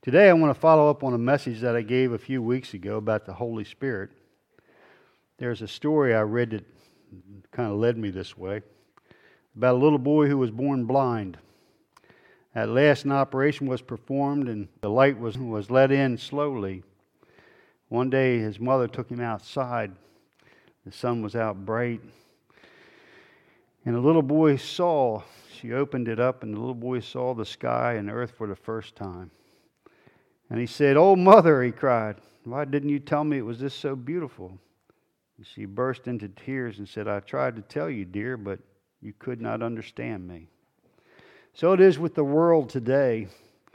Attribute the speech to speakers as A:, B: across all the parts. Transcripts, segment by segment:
A: Today I want to follow up on a message that I gave a few weeks ago about the Holy Spirit. There's a story I read that kind of led me this way about a little boy who was born blind. At last an operation was performed and the light was let in slowly. One day his mother took him outside. The sun was out bright. And the little boy saw, she opened it up and the little boy saw the sky and earth for the first time. And he said, "Oh, mother," he cried, "why didn't you tell me it was this so beautiful?" And she burst into tears and said, "I tried to tell you, dear, but you could not understand me." So it is with the world today.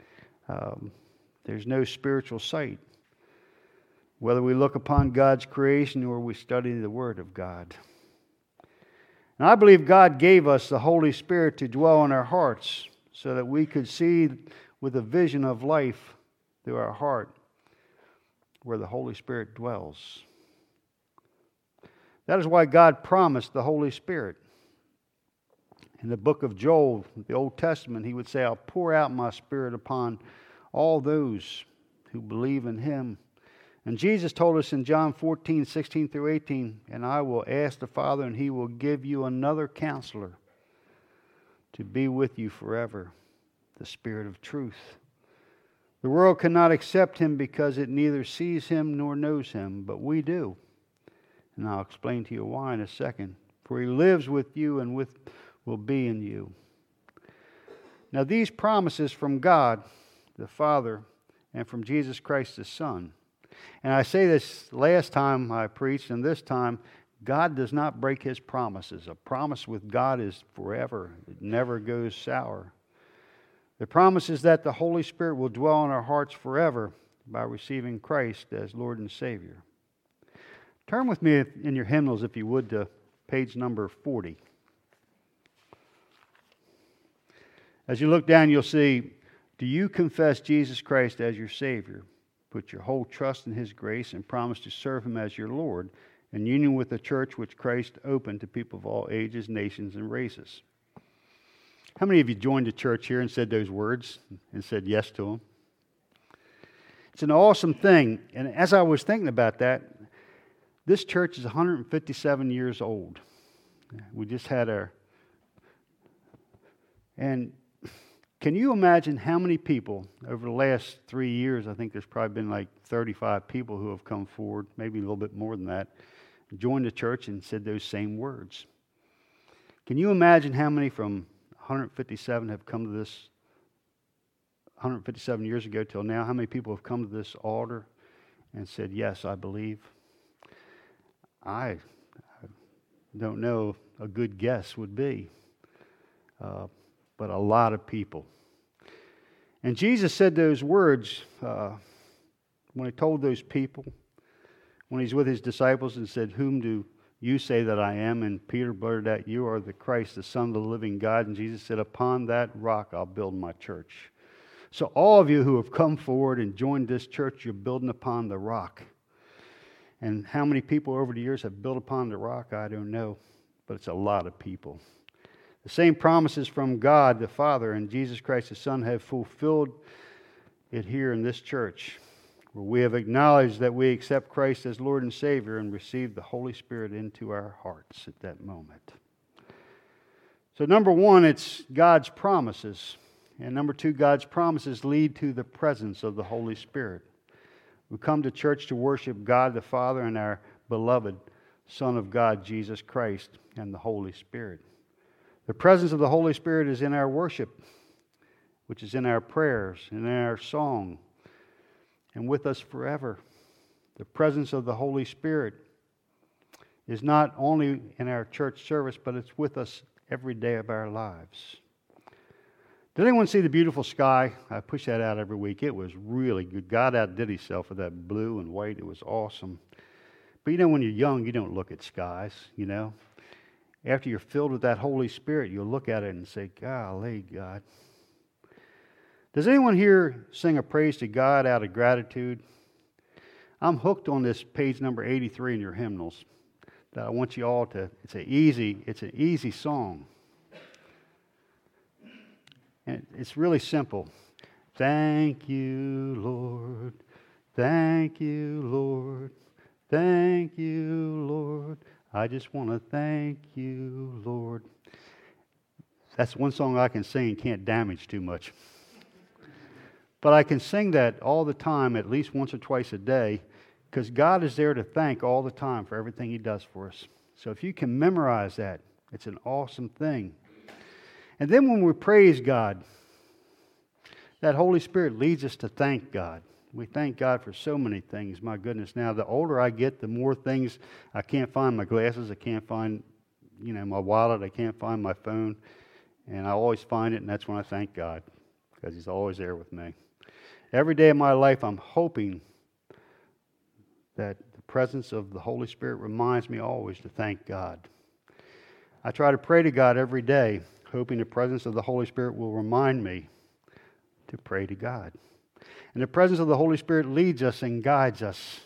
A: There's no spiritual sight, whether we look upon God's creation or we study the Word of God. And I believe God gave us the Holy Spirit to dwell in our hearts so that we could see with a vision of life through our heart where the Holy Spirit dwells. That is why God promised the Holy Spirit. In the book of Joel, the Old Testament, He would say, "I'll pour out my Spirit upon all those who believe in Him." And Jesus told us in John 14:16-18, "And I will ask the Father, and He will give you another counselor to be with you forever, the Spirit of truth. The world cannot accept Him because it neither sees Him nor knows Him, but we do. And I'll explain to you why in a second. For He lives with you and will be in you." Now these promises from God, the Father, and from Jesus Christ, the Son. And I say this last time I preached, and this time, God does not break His promises. A promise with God is forever. It never goes sour. The promise is that the Holy Spirit will dwell in our hearts forever by receiving Christ as Lord and Savior. Turn with me in your hymnals, if you would, to page number 40. As you look down, you'll see, "Do you confess Jesus Christ as your Savior? Put your whole trust in His grace and promise to serve Him as your Lord in union with the church which Christ opened to people of all ages, nations, and races." How many of you joined a church here and said those words and said yes to them? It's an awesome thing. And as I was thinking about that, this church is 157 years old. We just had our... And can you imagine how many people over the last 3 years, I think there's probably been like 35 people who have come forward, maybe a little bit more than that, joined the church and said those same words. Can you imagine how many from 157 have come to this, 157 years ago till now, how many people have come to this altar and said, "Yes, I believe"? I don't know, a good guess would be. But a lot of people. And Jesus said those words when He told those people, when He's with His disciples and said, "Whom do you say that I am?" And Peter blurted out, "You are the Christ, the Son of the living God." And Jesus said, "Upon that rock I'll build my church." So all of you who have come forward and joined this church, you're building upon the rock. And how many people over the years have built upon the rock, I don't know. But it's a lot of people. The same promises from God the Father and Jesus Christ the Son have fulfilled it here in this church, where we have acknowledged that we accept Christ as Lord and Savior and received the Holy Spirit into our hearts at that moment. So number one, it's God's promises. And number two, God's promises lead to the presence of the Holy Spirit. We come to church to worship God the Father and our beloved Son of God, Jesus Christ, and the Holy Spirit. The presence of the Holy Spirit is in our worship, which is in our prayers and in our song, and with us forever. The presence of the Holy Spirit is not only in our church service, but it's with us every day of our lives. Did anyone see the beautiful sky? I push that out every week. It was really good. God outdid Himself with that blue and white. It was awesome. But you know, when you're young, you don't look at skies, you know. After you're filled with that Holy Spirit, you'll look at it and say, "Golly, God." Does anyone here sing a praise to God out of gratitude? I'm hooked on this page number 83 in your hymnals. That I want you all to, it's an easy song. And it's really simple. Thank you, Lord. Thank you, Lord. Thank you, Lord. I just want to thank you, Lord. That's one song I can sing and can't damage too much. But I can sing that all the time, at least once or twice a day, because God is there to thank all the time for everything He does for us. So if you can memorize that, it's an awesome thing. And then when we praise God, that Holy Spirit leads us to thank God. We thank God for so many things. My goodness, now the older I get, the more things I can't find my glasses, I can't find, my wallet, I can't find my phone. And I always find it, and that's when I thank God, because He's always there with me. Every day of my life, I'm hoping that the presence of the Holy Spirit reminds me always to thank God. I try to pray to God every day, hoping the presence of the Holy Spirit will remind me to pray to God. And the presence of the Holy Spirit leads us and guides us.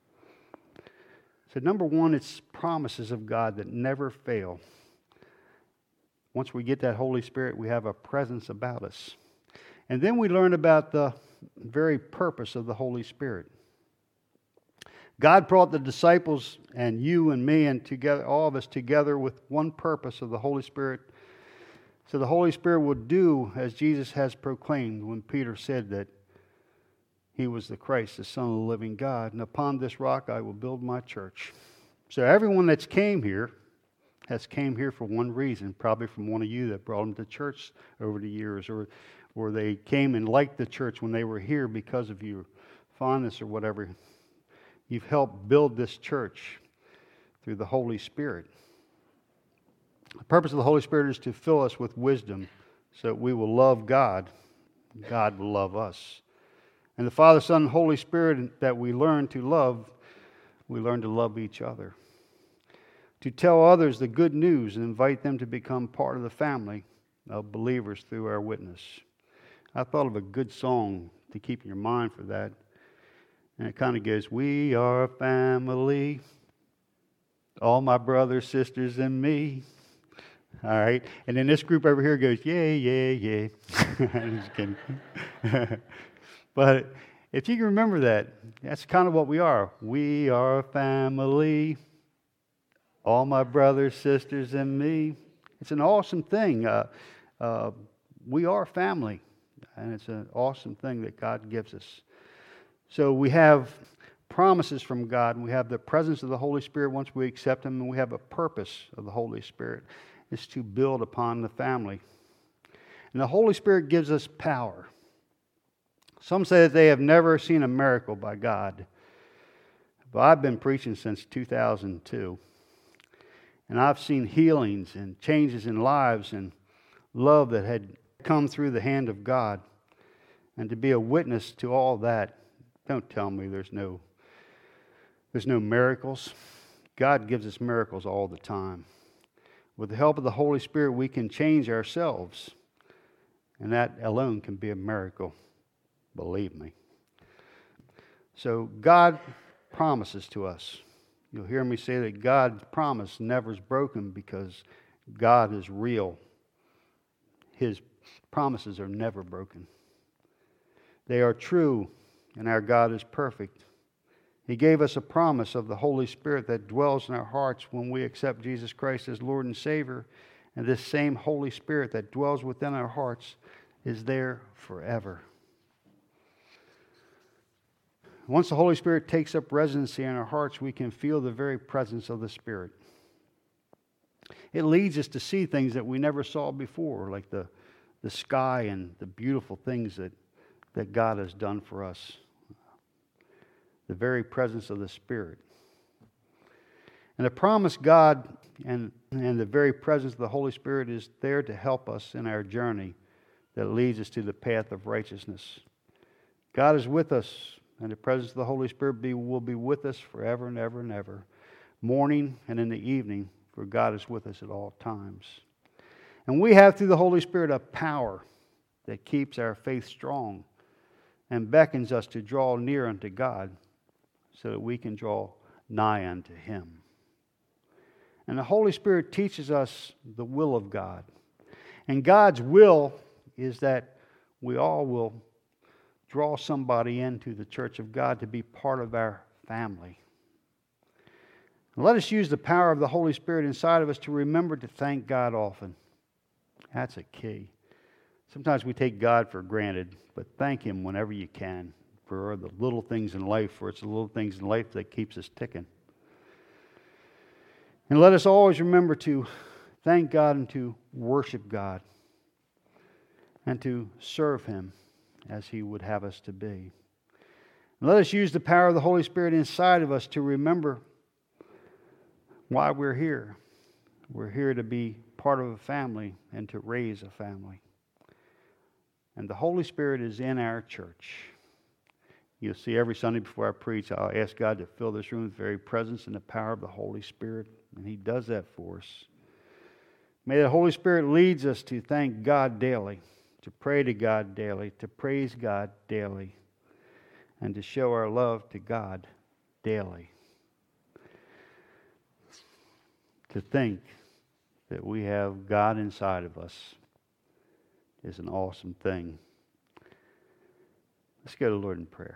A: So number one, it's promises of God that never fail. Once we get that Holy Spirit, we have a presence about us. And then we learn about the very purpose of the Holy Spirit. God brought the disciples and you and me and together, all of us together with one purpose of the Holy Spirit. So the Holy Spirit will do as Jesus has proclaimed when Peter said that He was the Christ, the Son of the living God. And upon this rock I will build my church. So everyone that's came here has came here for one reason, probably from one of you that brought them to church over the years, or they came and liked the church when they were here because of your fondness or whatever. You've helped build this church through the Holy Spirit. The purpose of the Holy Spirit is to fill us with wisdom so that we will love God. God will love us. And the Father, Son, and Holy Spirit that we learn to love, we learn to love each other. To tell others the good news and invite them to become part of the family of believers through our witness. I thought of a good song to keep in your mind for that. And it kind of goes, we are a family, all my brothers, sisters, and me. All right. And then this group over here goes, yeah, yeah, yeah. I'm just kidding. But if you can remember that, that's kind of what we are. We are a family, all my brothers, sisters, and me. It's an awesome thing. We are family, and it's an awesome thing that God gives us. So we have promises from God, and we have the presence of the Holy Spirit once we accept Him, and we have a purpose of the Holy Spirit. It's to build upon the family. And the Holy Spirit gives us power. Some say that they have never seen a miracle by God. But I've been preaching since 2002. And I've seen healings and changes in lives and love that had come through the hand of God. And to be a witness to all that, don't tell me there's no miracles. God gives us miracles all the time. With the help of the Holy Spirit, we can change ourselves. And that alone can be a miracle. Believe me. So God promises to us. You'll hear me say that God's promise never is broken because God is real. His promises are never broken. They are true, and our God is perfect. He gave us a promise of the Holy Spirit that dwells in our hearts when we accept Jesus Christ as Lord and Savior. And this same Holy Spirit that dwells within our hearts is there forever. Once the Holy Spirit takes up residency in our hearts, we can feel the very presence of the Spirit. It leads us to see things that we never saw before, like the sky and the beautiful things that God has done for us. The very presence of the Spirit. And the promise God and the very presence of the Holy Spirit is there to help us in our journey that leads us to the path of righteousness. God is with us, and the presence of the Holy Spirit will be with us forever and ever and ever, morning and in the evening, for God is with us at all times. And we have through the Holy Spirit a power that keeps our faith strong and beckons us to draw near unto God so that we can draw nigh unto Him. And the Holy Spirit teaches us the will of God. And God's will is that we all will draw somebody into the church of God to be part of our family. And let us use the power of the Holy Spirit inside of us to remember to thank God often. That's a key. Sometimes we take God for granted, but thank Him whenever you can for the little things in life, for it's the little things in life that keeps us ticking. And let us always remember to thank God and to worship God and to serve Him as He would have us to be. And let us use the power of the Holy Spirit inside of us to remember why we're here. We're here to be part of a family and to raise a family. And the Holy Spirit is in our church. You'll see every Sunday before I preach, I'll ask God to fill this room with the very presence and the power of the Holy Spirit. And He does that for us. May the Holy Spirit lead us to thank God daily, to pray to God daily, to praise God daily, and to show our love to God daily. To think that we have God inside of us is an awesome thing. Let's go to the Lord in prayer.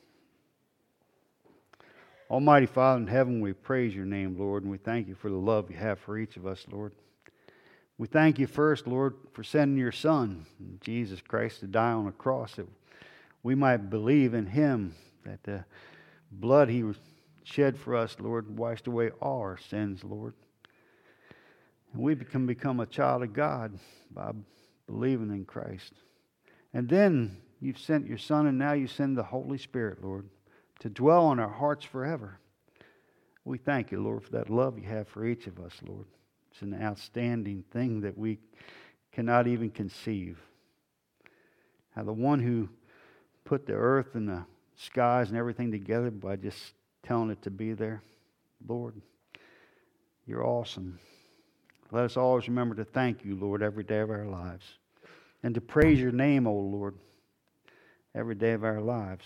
A: Almighty Father in heaven, we praise your name, Lord, and we thank you for the love you have for each of us, Lord. We thank you first, Lord, for sending your Son, Jesus Christ, to die on a cross that we might believe in Him, that the blood He shed for us, Lord, washed away all our sins, Lord. And we can become a child of God by believing in Christ. And then you've sent your Son, and now you send the Holy Spirit, Lord, to dwell in our hearts forever. We thank you, Lord, for that love you have for each of us, Lord. It's an outstanding thing that we cannot even conceive. How the one who put the earth and the skies and everything together by just telling it to be there, Lord, you're awesome. Let us always remember to thank you, Lord, every day of our lives. And to praise your name, O Lord, every day of our lives.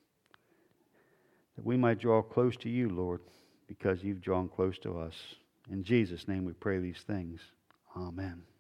A: That we might draw close to you, Lord, because you've drawn close to us. In Jesus' name we pray these things. Amen.